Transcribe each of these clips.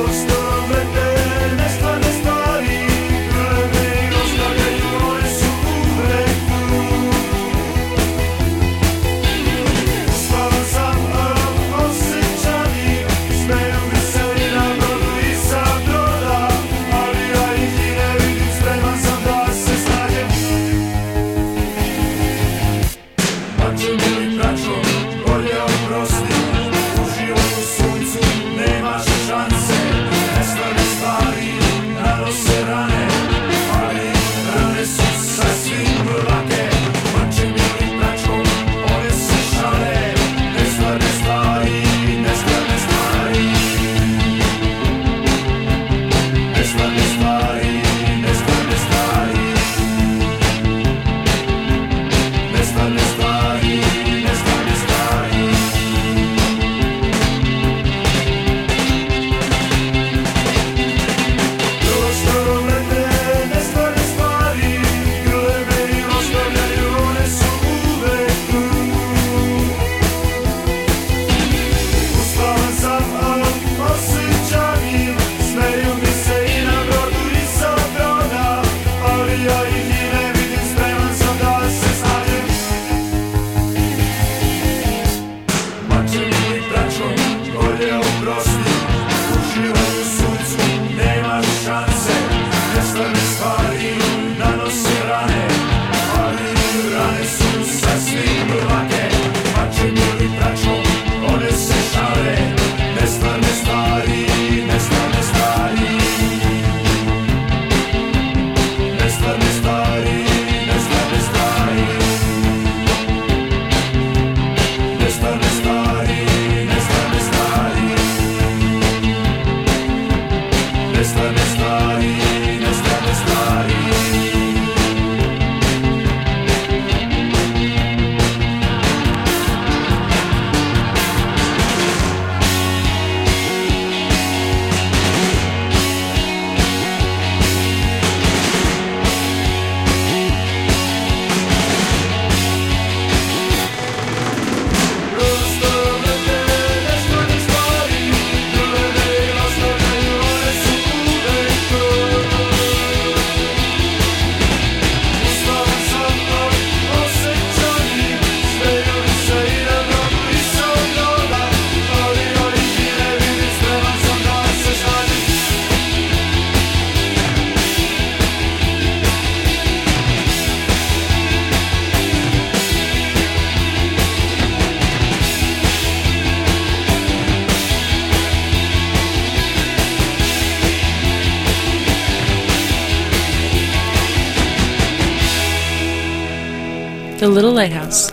The Little Lighthouse.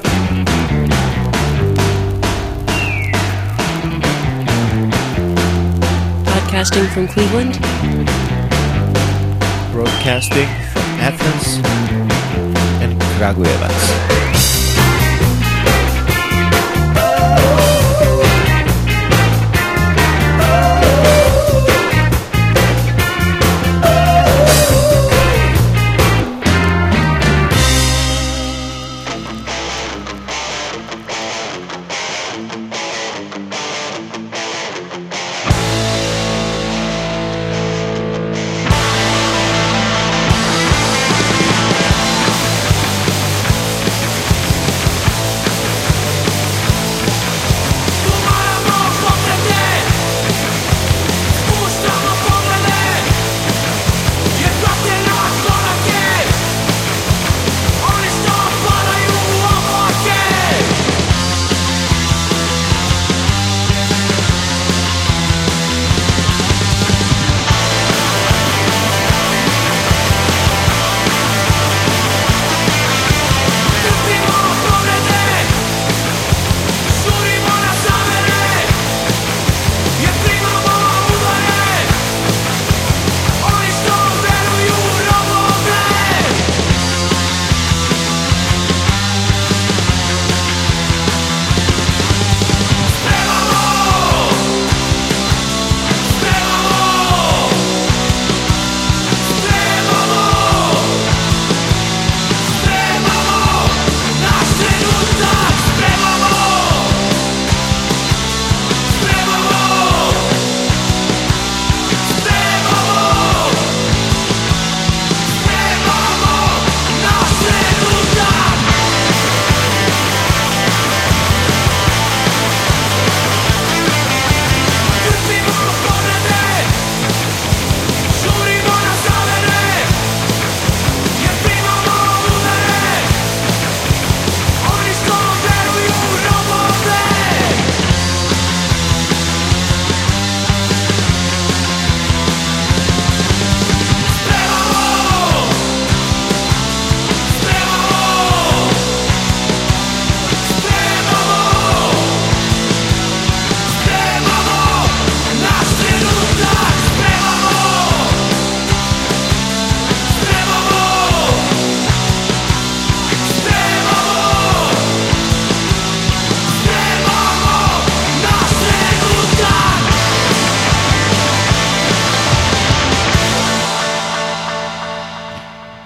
Podcasting from Cleveland. Broadcasting from Athens and Kragujevac.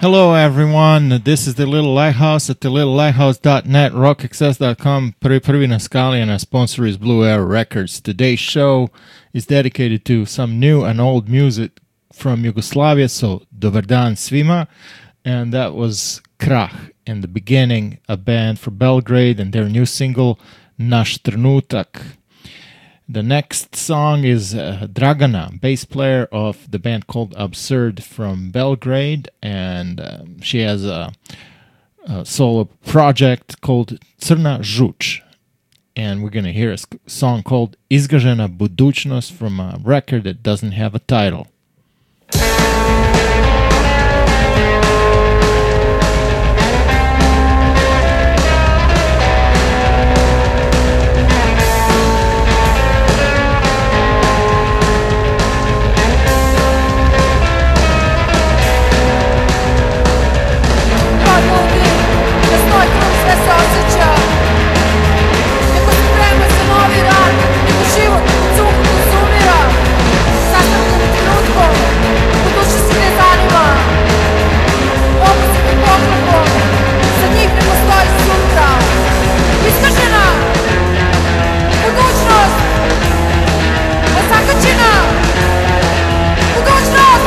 Hello everyone, this is The Little Lighthouse at thelittlelihthouse.net, rockexcess.com, prvi na skali, and our sponsor is Blue Air Records. Today's show is dedicated to some new and old music from Yugoslavia, so dobar dan svima, and that was Krah, in the beginning, a band from Belgrade, and their new single, Naš trenutak. The next song is Dragana, bass player of the band called Absurd from Belgrade, and she has a solo project called Crna žuč. And we're going to hear a song called Izgažena budućnost from a record that doesn't have a title. Život, cuk, konzumira, sastavljen trenutkom, budućnosti ne zanima. Opustim poklopom, za njih ne postoji sutra. Iskažena budućnost, osakaćena budućnost.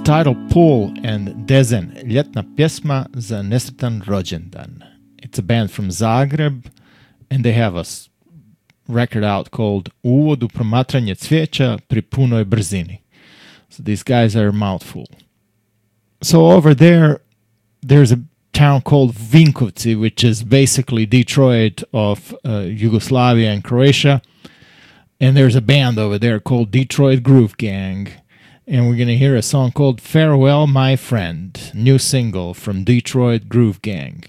Tidal Pool and Dezen, ljetna pjesma za nesretan rođendan. It's a band from Zagreb and they have a record out called Uvod u promatranje cvijeća pri punoj brzini. So these guys are a mouthful. So over there, there's a town called Vinkovci, which is basically Detroit of Yugoslavia and Croatia. And there's a band over there called Detroit Groove Gang. And we're going to hear a song called Farewell, My Friend, new single from Detroit Groove Gang.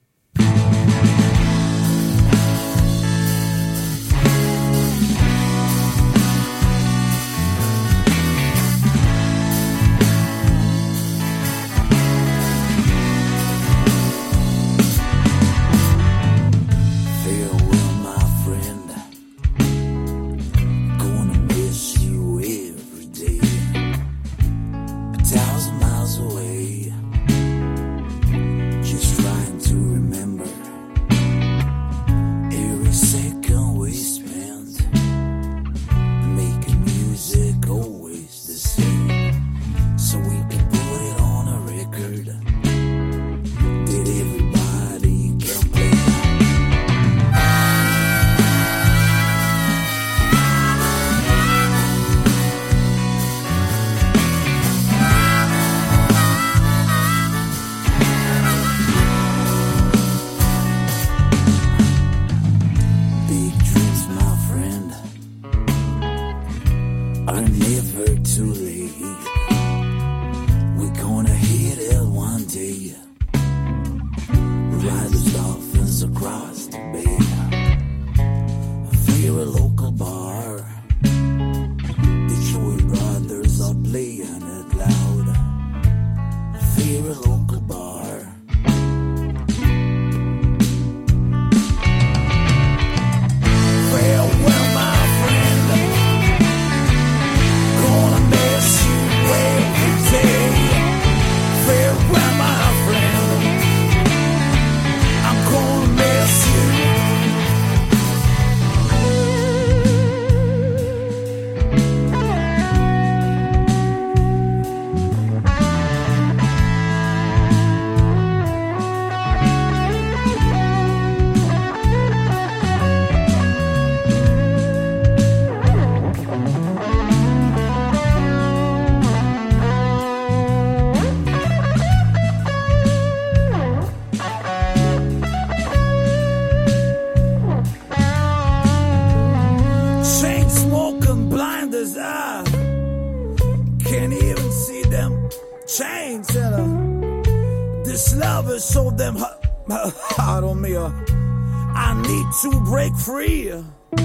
To break free,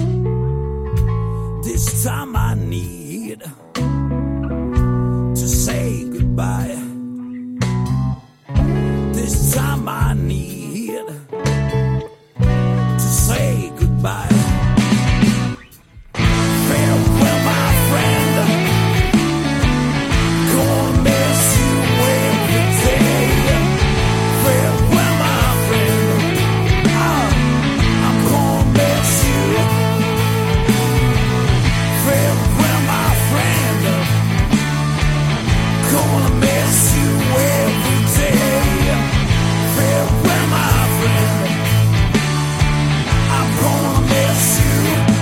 this time I need to say goodbye. This time I need to say goodbye. Farewell, my friend, gonna miss you every day. Farewell, my friend, farewell, my friend, gonna miss you every day. Farewell, my friend, I'm gonna miss you.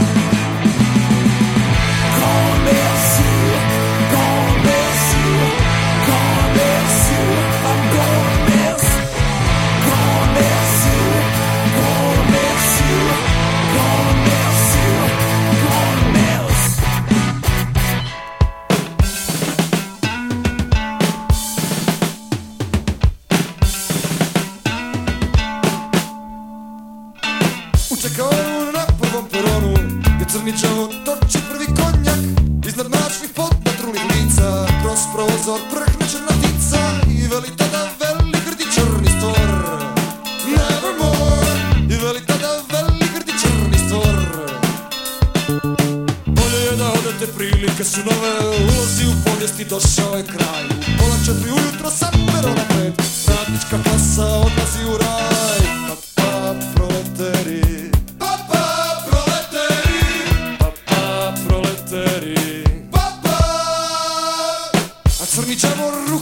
Gonna miss you, gonna miss you, gonna miss you. I'm gonna miss you, gonna miss you, gonna miss you, gonna miss you, gonna miss. U čekaonu na prvom peronu gdje crni džon toči prvi konjak. Iznad mračnih potpatrulnih lica kroz prozor prhne črnatica i veli tada veli grdi črni stvor Nevermore. I veli tada veli grdi črni stvor. Bolje je da odete, prilike su nove, ulozi u povijesti došao je kraj. Pola 4 ujutro sa perona 5, radnička klasa odlazi u raj. Pa proleteri, crni čamor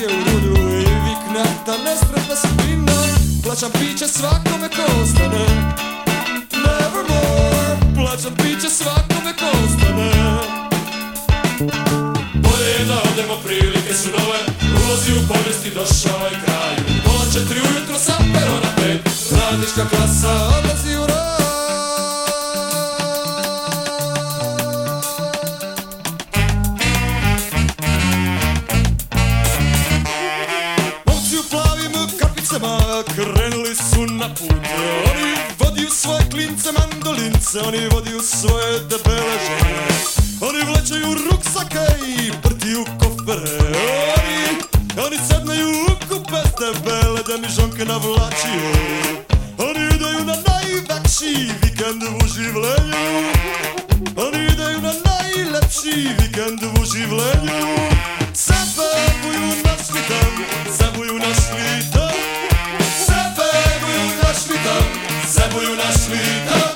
u rudu i vikne ta nesretna sudbina. Plaćam piće svakome ko ostane. Nevermore. Plaćam piće svakome ko ostane. Bolje je da odemo, prilike su nove. Ulozi u povijesti, došao je kraj. Pola 4 ujutro sam perona 5. Radnička klasa odlazi u raj. Momci u plavim kapicama krenuli su na put. Oni vodiju svoje klince mandolince, oni vodiju svoje debele žene. Oni vlećaju ruksake i prtiju kofere. Oni sedneju u kupe debele da mi žonke navlačiju. Oni idaju na najveći vikend u življenju. Oni idaju na najlepši vikend u življenju. Zabeguju našli tam, zabuju našli tam. Zabeguju našli tam, zabuju našli tam.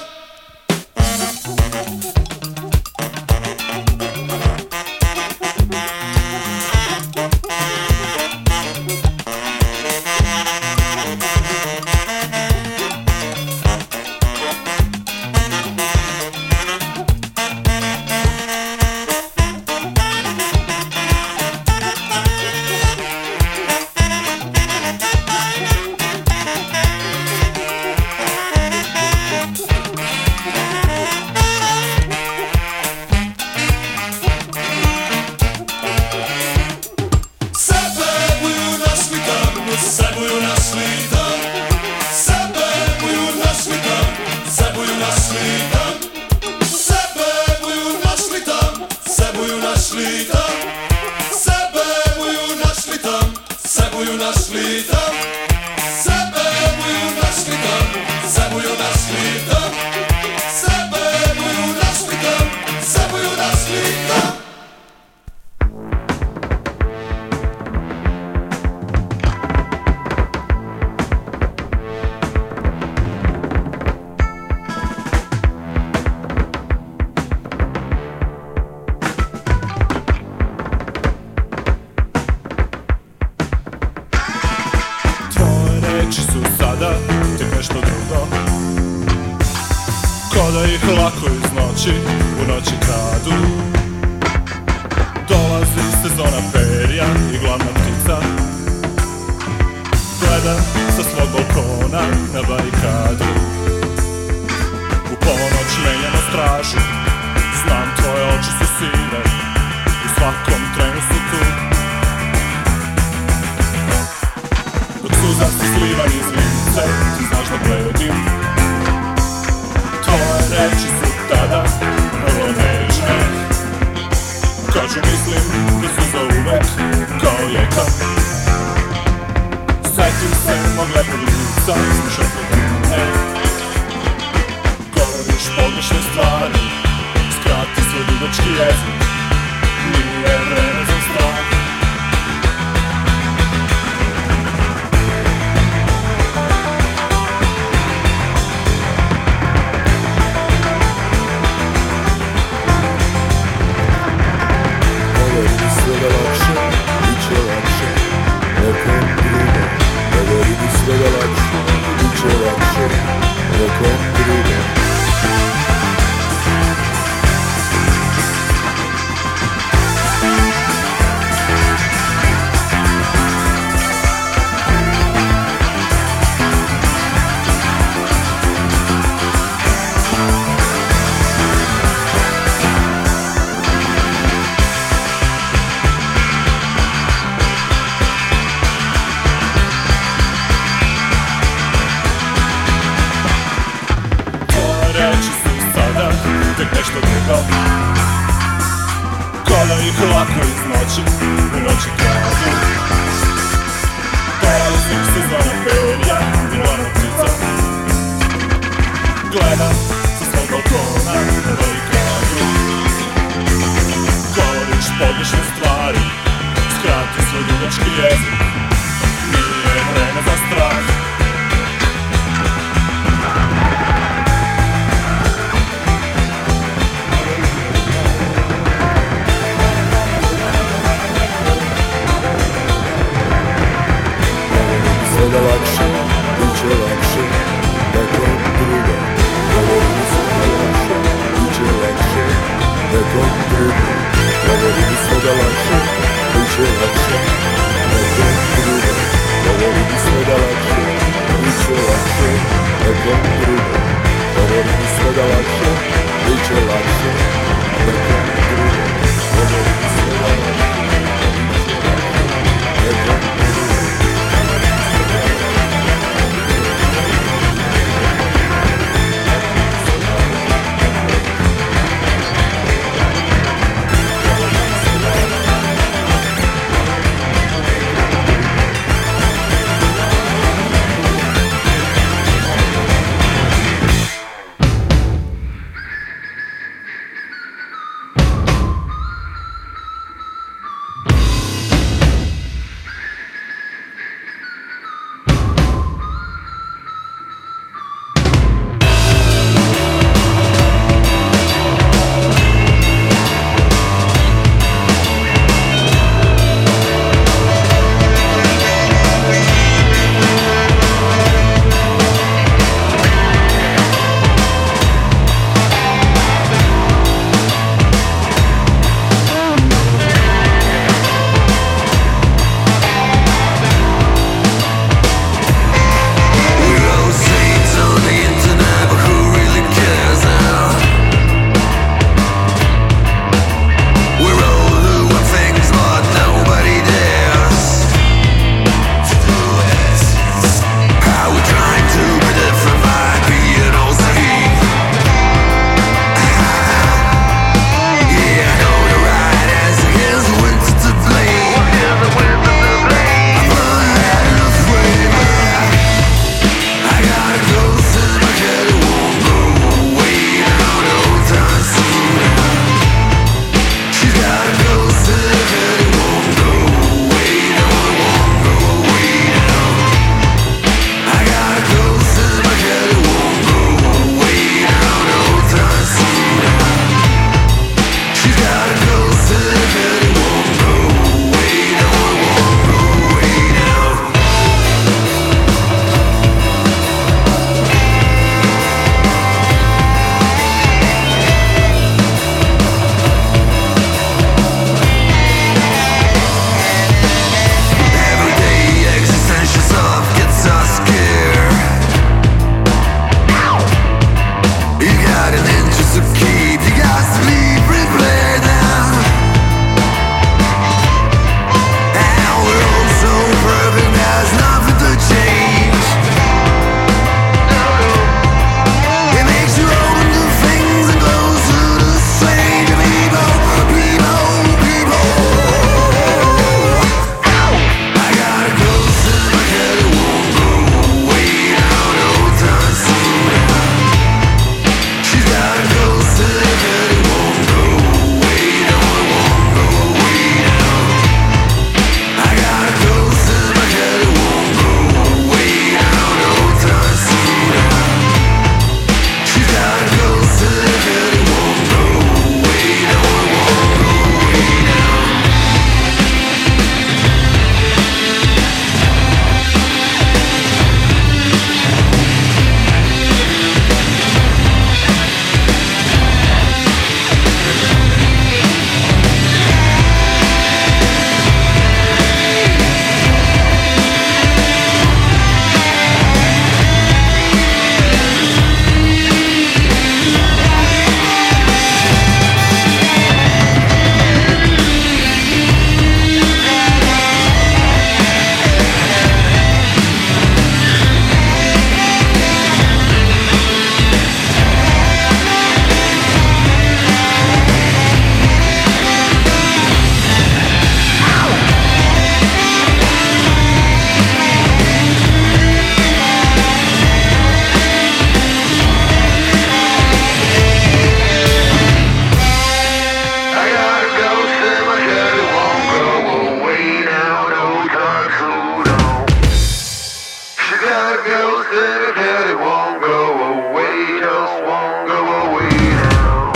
ghost and it won't go away, just won't go away now.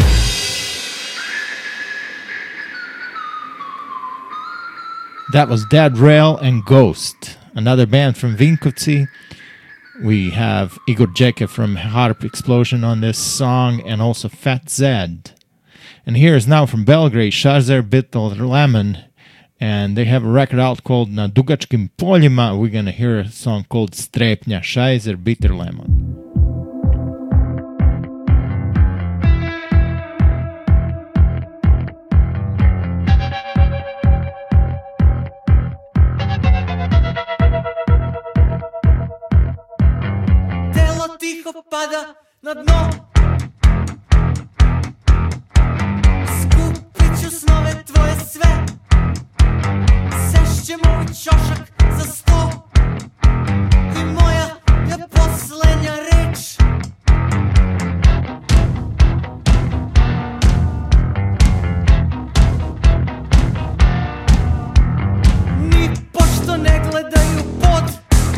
That was Dead Rail and Ghost, another band from Vinkovci. We have Igor Jeke from Harp Explosion on this song, and also Fat Zed. And here is now from Belgrade, Šarzer Bitter Lemon, and they have a record out called Na Dugačkim poljima. We're going to hear a song called Strepnja, Šarzer Bitter Lemon. Tiho pada na dno, skupit ću snove tvoje sve, sešćemo u ćošak za sto, i moja je poslednja reč. Ni pošto ne gledaju pod,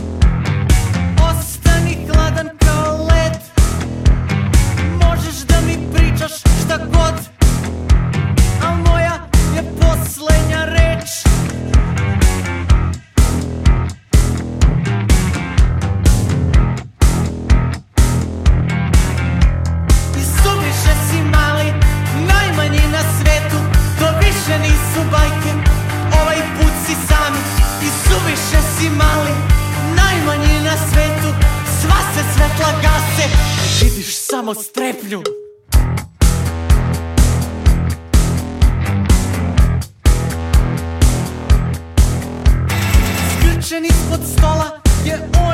ostani hladan kao led. Možeš da mi pričaš šta god, a moja je poslednja reč. I suviše si mali, najmanji na svetu, to više nisu bajke, ovaj put si sami. I suviše si mali, najmanji na svetu, sva se svetla gase, vidiš samo strepnju. Skrčen ispod stola je on,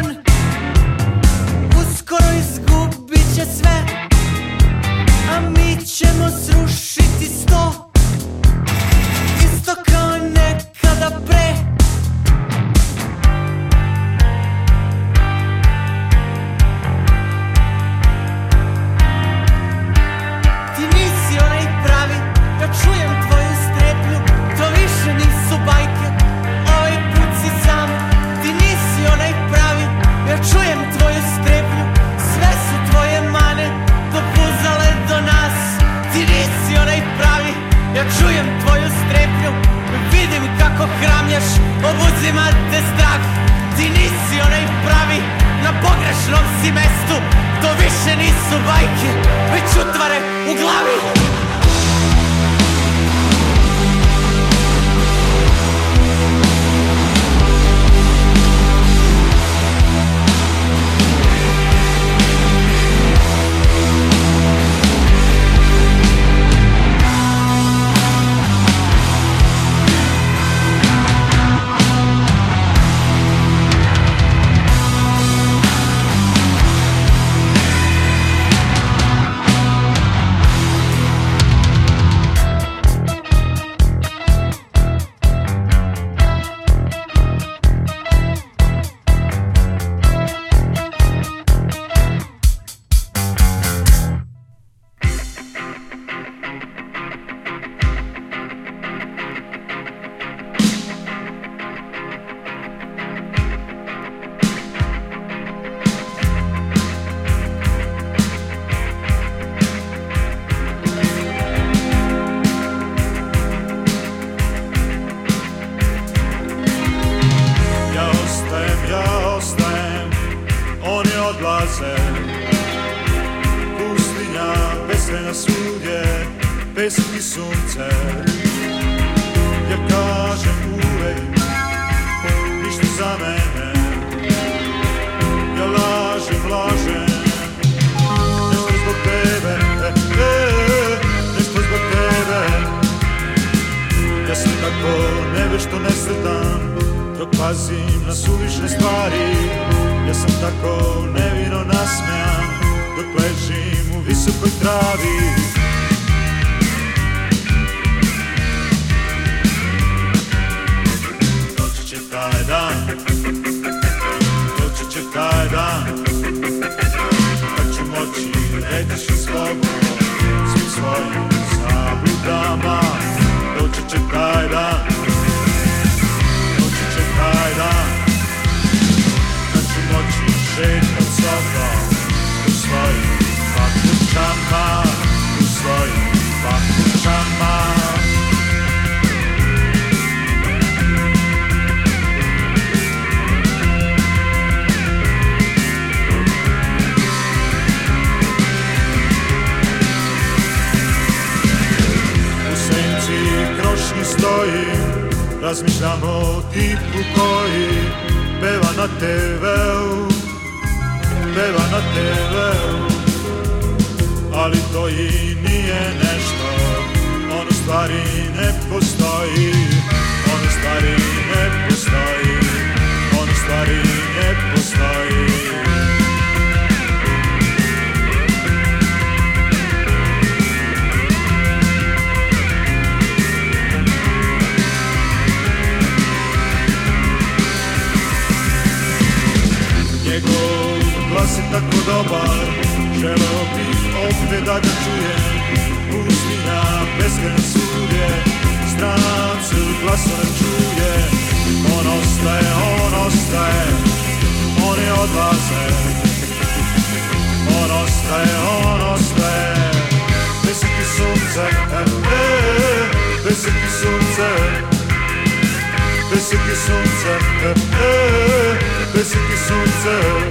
uskoro izgubit će sve, a mi ćemo srušiti sto, isto kao nekada pre. Čujem tvoju strepnju, to više nisu bajke, ovaj put si sam, ti nisi onaj pravi. Ja čujem tvoju strepnju, sve su tvoje mane dopuzale do nas, ti nisi onaj pravi. Ja čujem tvoju strepnju, vidim kako hramljaš, obuzima te strah, ti nisi onaj pravi. Na pogrešnom si mestu, to više nisu bajke, već utvare u glavi. pesmi sunce. Ja kažem uvek ništa za mene. Ja lažem nešto zbog tebe, nešto zbog tebe. Ja sam tako nevešto nesretan dok pazim na suvišne stvari. Ja sam tako nevino nasmejan dok ležim u visokoj travi. Doći će taj dan, doći će taj dan, kad ću moći reći slobodno svim svojim zabludama. Doći će taj dan, doći će taj dan, kad ću moći želiti razmišljam o tipu koji peva na TV-u, peva na TV-u, ali to i nije nešto, on u stvari ne postoji, on u stvari ne postoji, on u stvari ne postoji. Njegov glas je tako dobar, želeo bih opet da ga čujem. Pustinja, beskrajno svugdje, strancu glasove čuje. On ostaje, oni odlaze. On ostaje, besi ti sunce, besi ti sunce, besi ti sunce, besi ti sunce.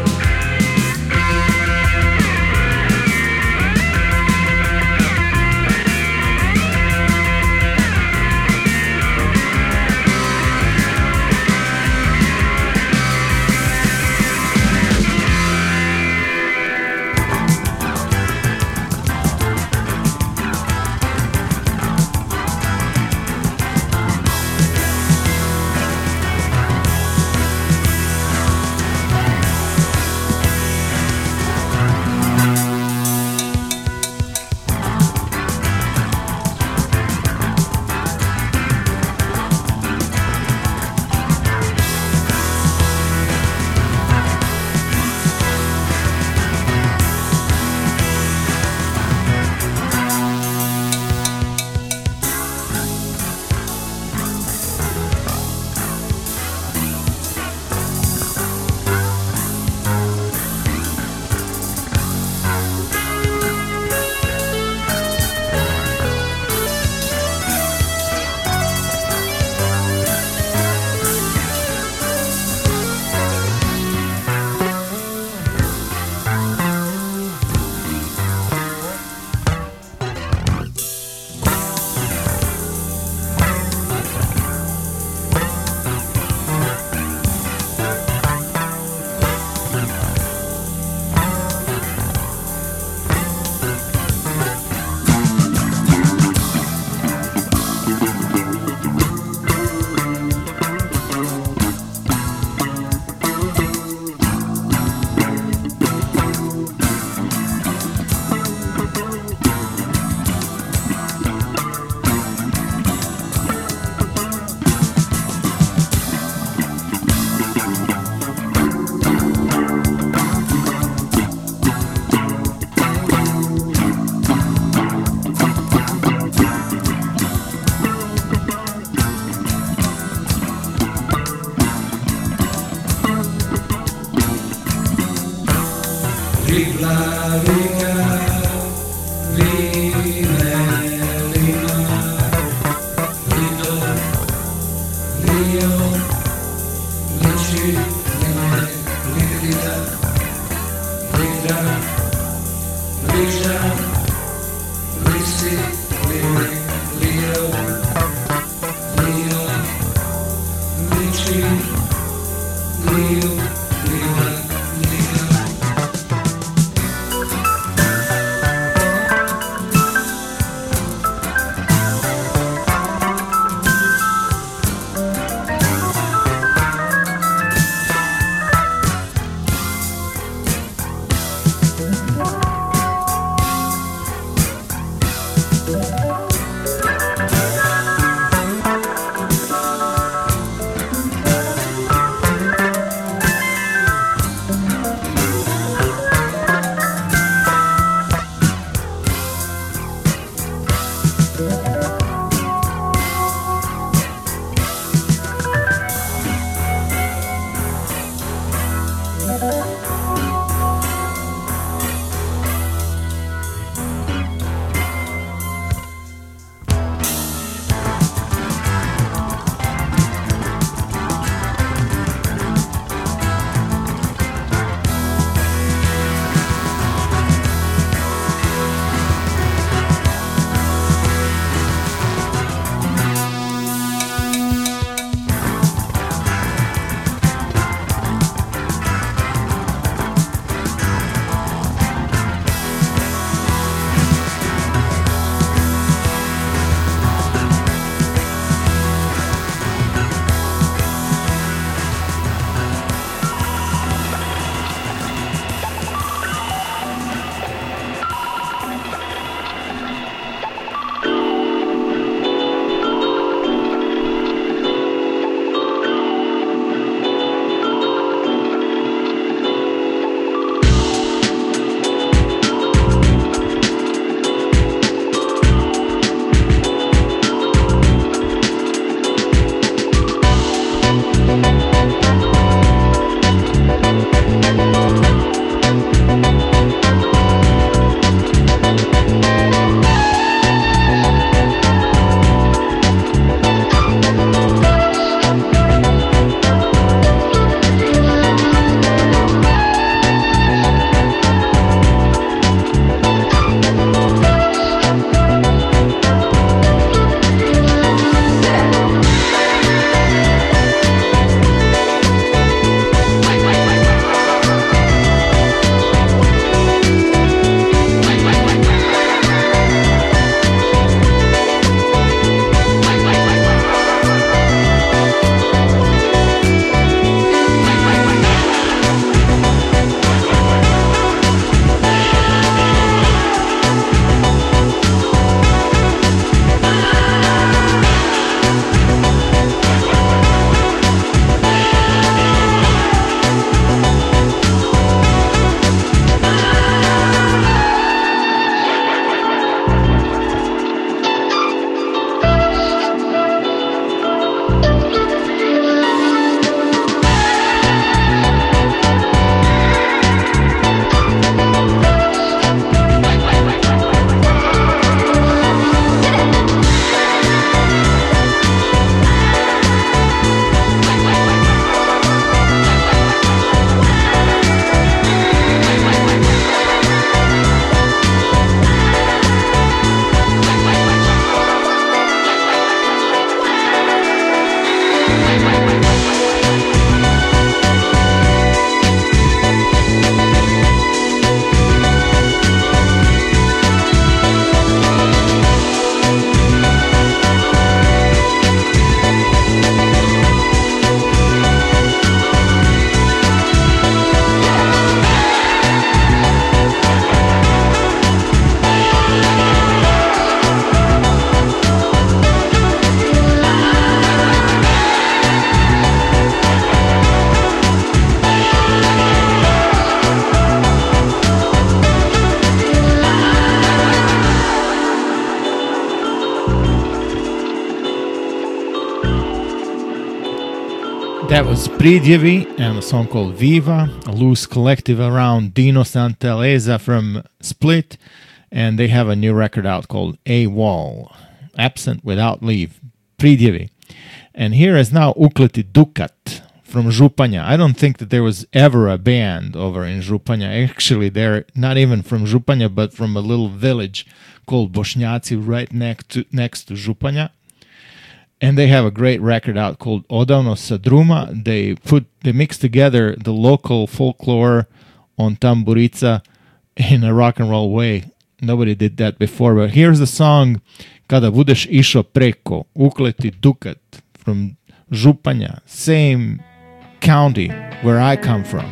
That was Pridjevi and a song called Viva, a loose collective around Dino Santeleza from Split, and they have a new record out called AWOL, Absent Without Leave, Pridjevi. And here is now Ukleti Dukat from Županja. I don't think that there was ever a band over in Županja. Actually, they're not even from Županja, but from a little village called Bošnjaci right next to Županja. And they have a great record out called Odavno sa Druma. They mix together the local folklore on tamburica in a rock and roll way. Nobody did that before. But here's the song Kada budeš išo preko, Ukleti Dukat from Županja, same county where I come from.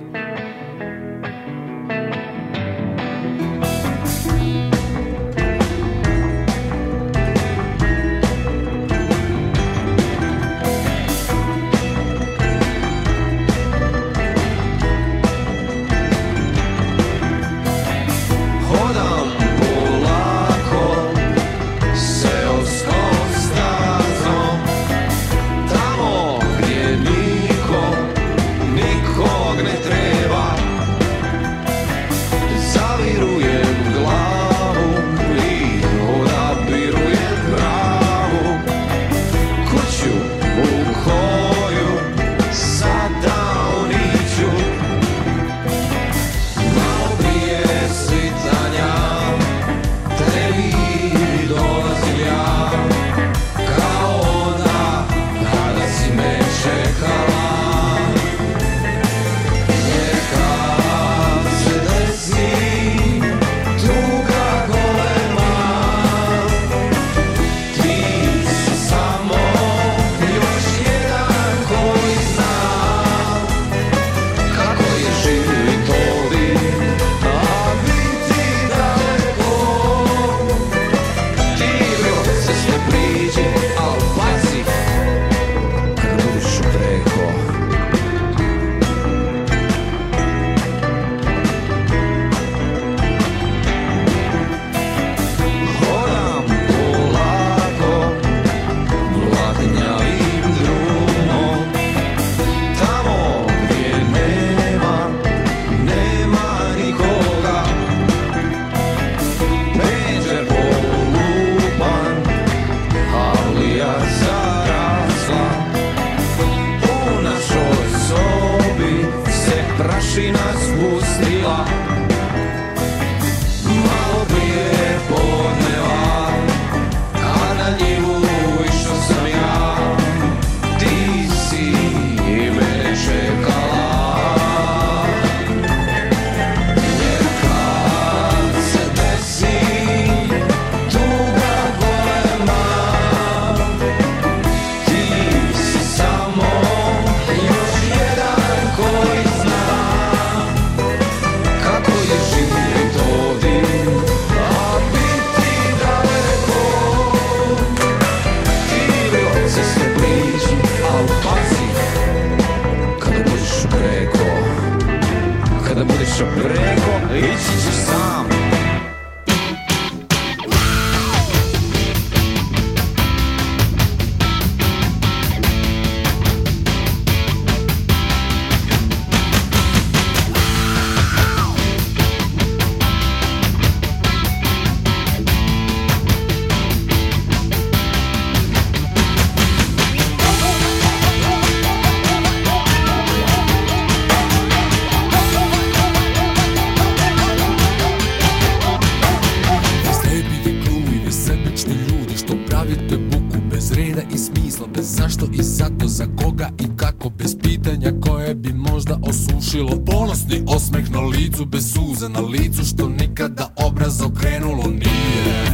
Ponosni osmeh na licu, bez suza na licu, što nikada obraz okrenulo nije.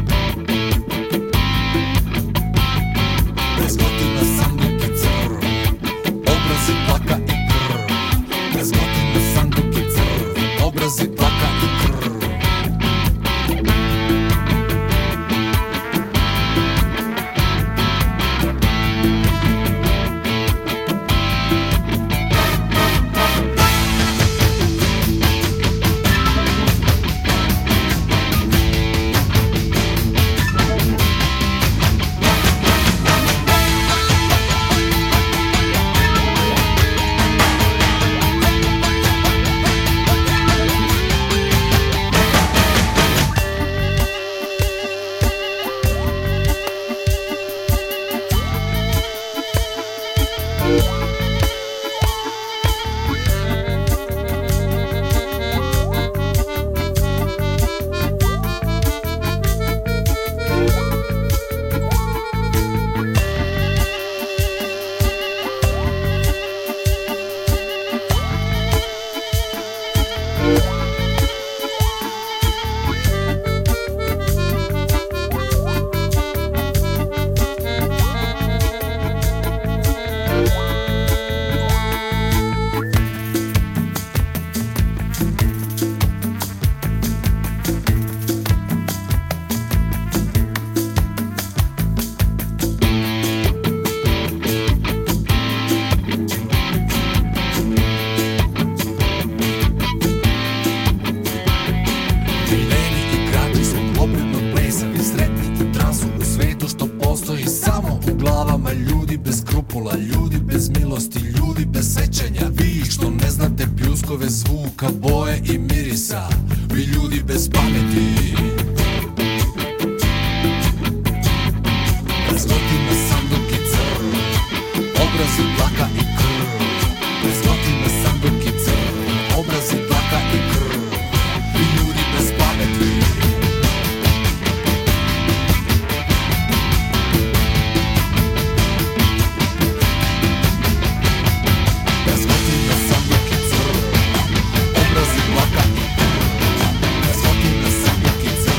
Bez gotina sanduk i crv, obrazi plaka i krv. Bez gotina sanduk i crv, obrazi plaka i krv. znanja. Vi što ne znate pljuskove zvuka, boje i mirisa, vi ljudi bez pameti. Razgotina sanduk i crv, obrazi dlaka i krv. Razgotina sanduk i crv, obrazi dlaka i krv, vi ljudi bez pameti. Razgotina sanduk i crv, obrazi dlaka i krv. Razgotina sanduk i crv,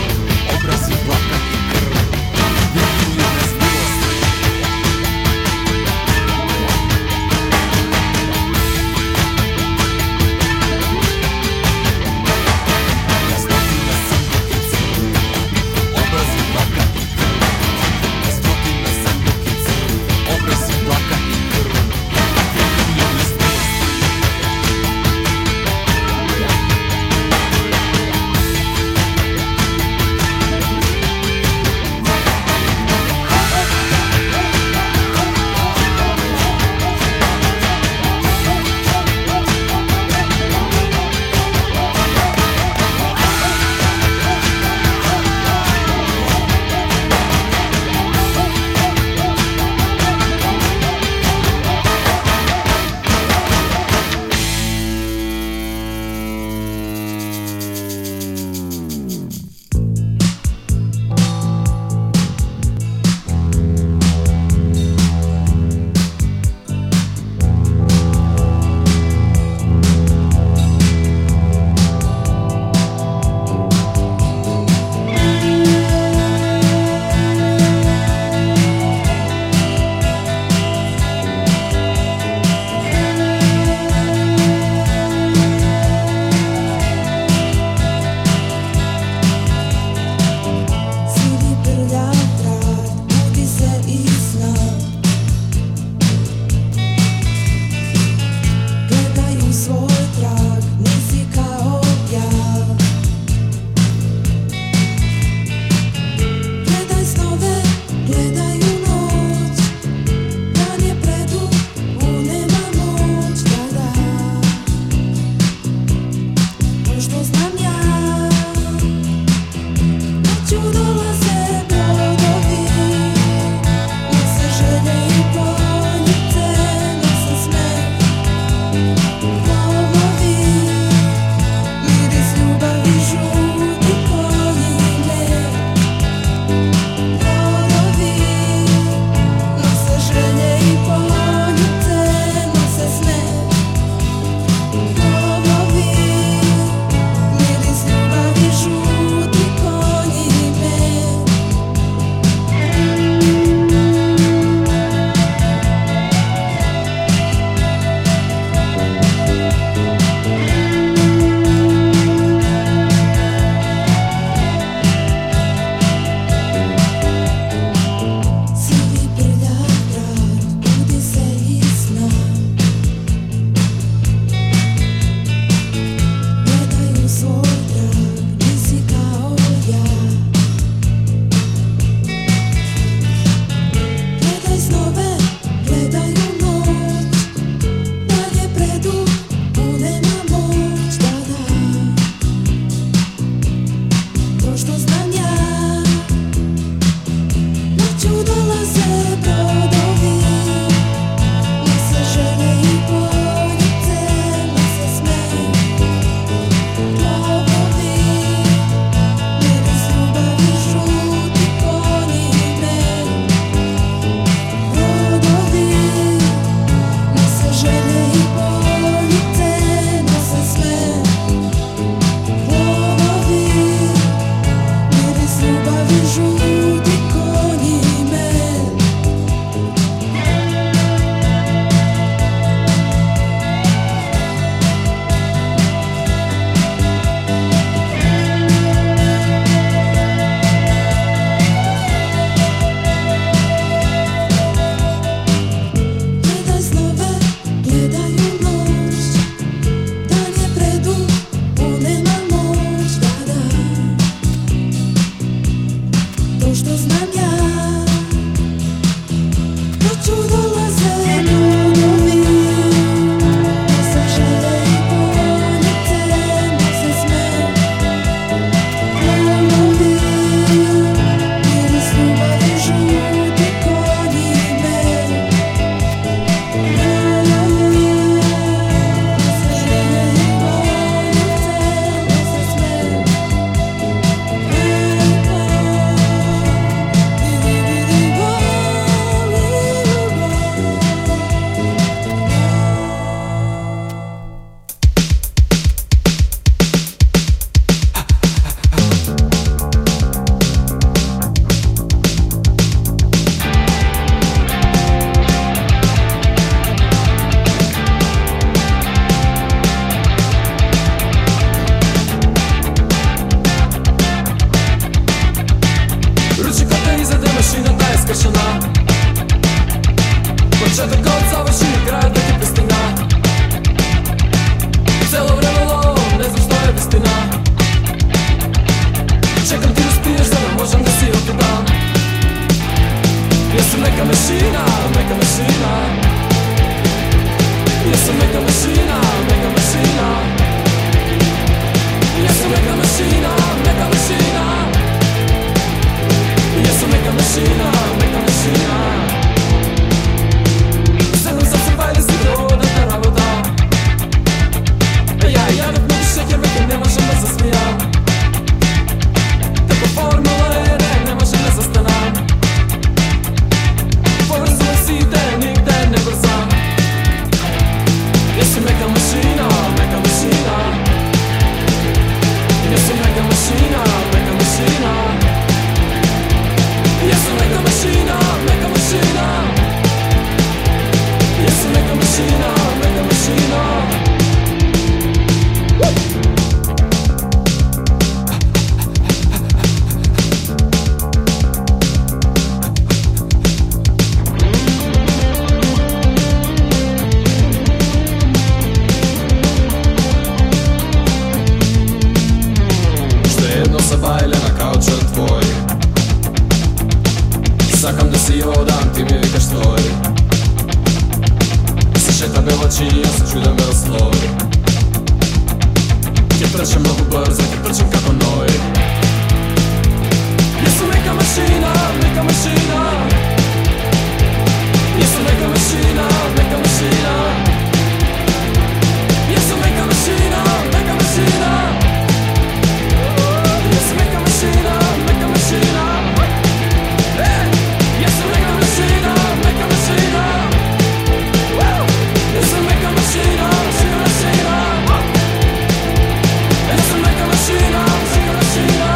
trčem mnogo brzo, ti trčim kako noj. Jesam neka mašina, neka mašina. Jesam neka mašina, neka mašina. Jesam neka mašina, neka mašina. Jesam neka mašina, neka mašina. Jesam neka mašina, neka mašina. Jesam neka mašina, mašina, mašina. Jesam neka mašina, mašina, mašina.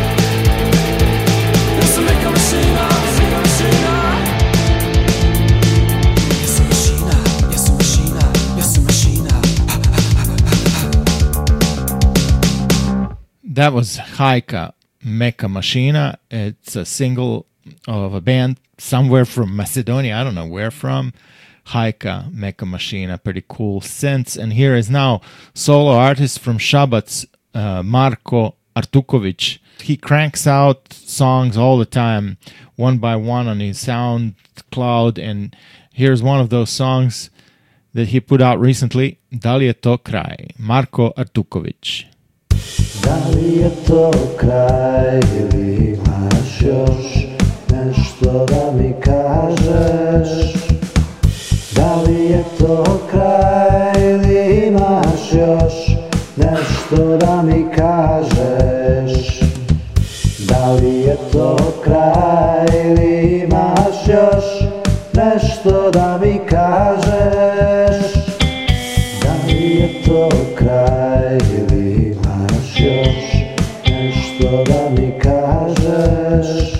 Jesam neka mašina, mašina, mašina. Jesam mašina, jesam mašina, jesam mašina. That was Haika, Mecha Machina. It's a single of a band somewhere from Macedonia. I don't know where from. Haika, Mecha Machina, pretty cool synths. And here is now solo artist from Shabac, Marko Artukovic. He cranks out songs all the time, one by one on his SoundCloud. And here's one of those songs that he put out recently, Da li je to kraj? Marko Artukovic. Da li je to kraj ili imaš još nešto da mi kažeš? Da li je to kraj ili imaš još nešto da mi kažeš? Da li je to kraj ili imaš još nešto da mi kažeš? Da li je to kraj ili imaš još nešto da mi kažeš?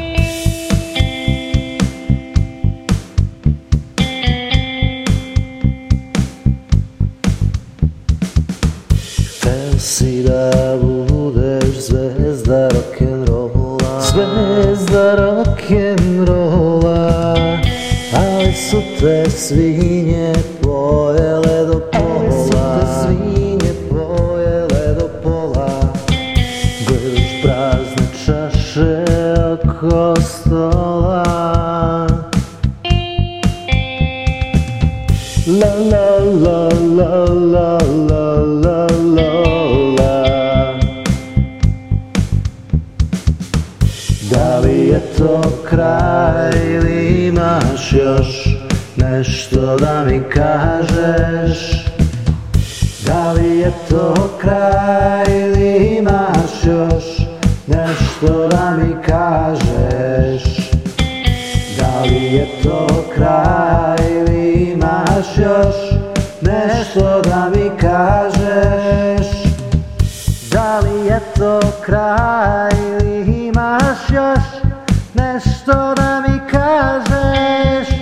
Hteo si da budeš zvezda rock'n'rolla, zvezda rock'n'rolla, ali su te svinje pojele do pola, svinje pojele do pola. Gledaš prazne čaše oko stola. La la la la la la la la. Da li je to kraj ili imaš još nešto da mi kažeš? Da li je to kraj ili imaš još nešto da mi kažeš? Da li je to kraj ili imaš još nešto da mi kažeš? Da li je to kraj ili imaš još nešto da mi kažeš?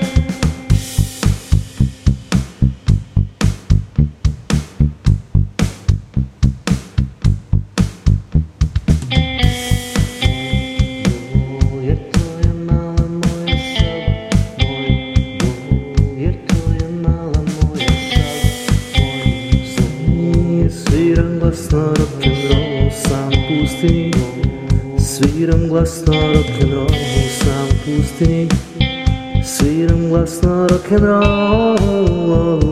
Sviram glasno rock'n'roll sam u pustini. Sviram glasno rock'n'roll.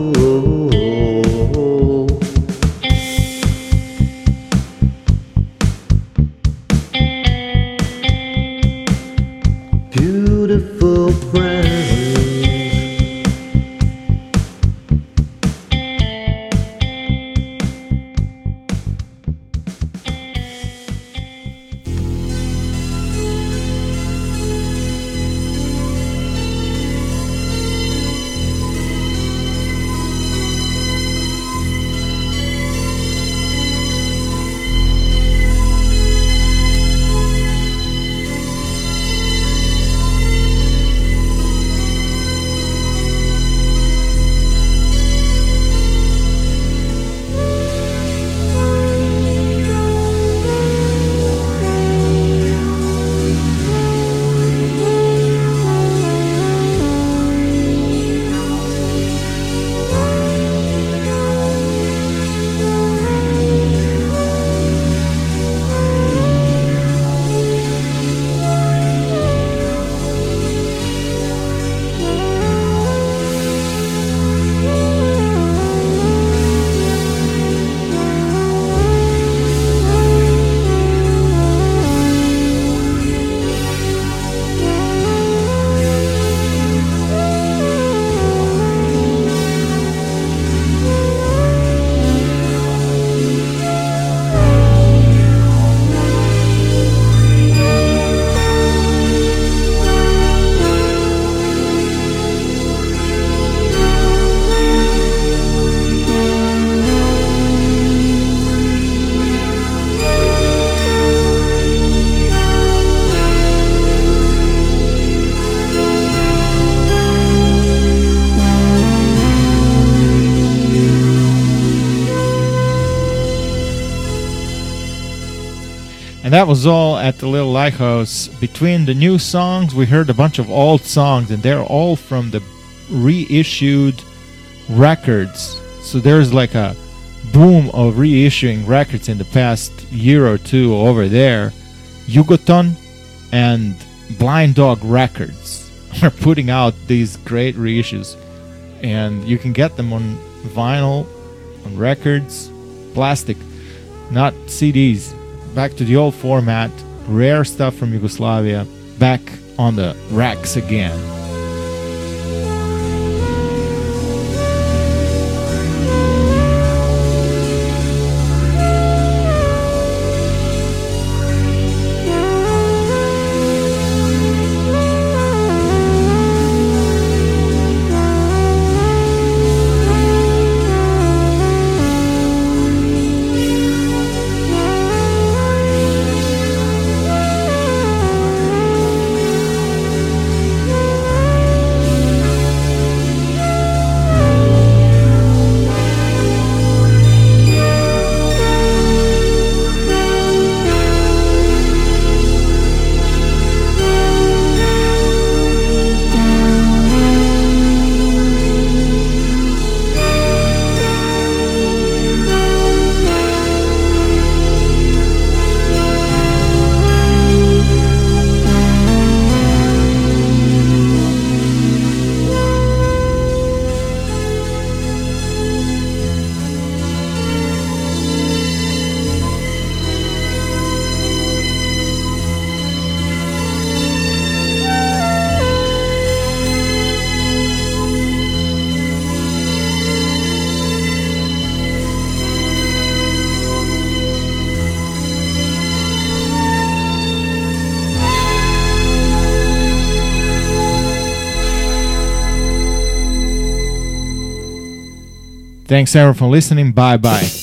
Beautiful friends. And that was all at the Little Lighthouse. Between the new songs, we heard a bunch of old songs, and they're all from the reissued records. So there's like a boom of reissuing records in the past year or two over there. Yugoton and Blind Dog Records are putting out these great reissues, and you can get them on vinyl, on records, plastic, not CDs. Back to the old format, rare stuff from Yugoslavia, back on the racks again. Thanks everyone for listening. Bye bye.